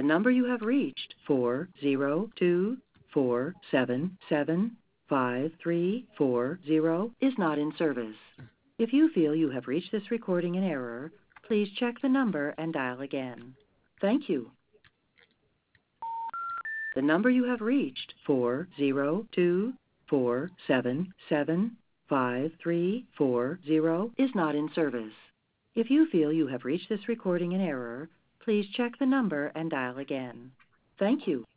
The number you have reached, 402-477-5340, is not in service. If you feel you have reached this recording in error, please check the number and dial again. Thank you. The number you have reached, 402-477-5340, is not in service. If you feel you have reached this recording in error, please check the number and dial again. Thank you.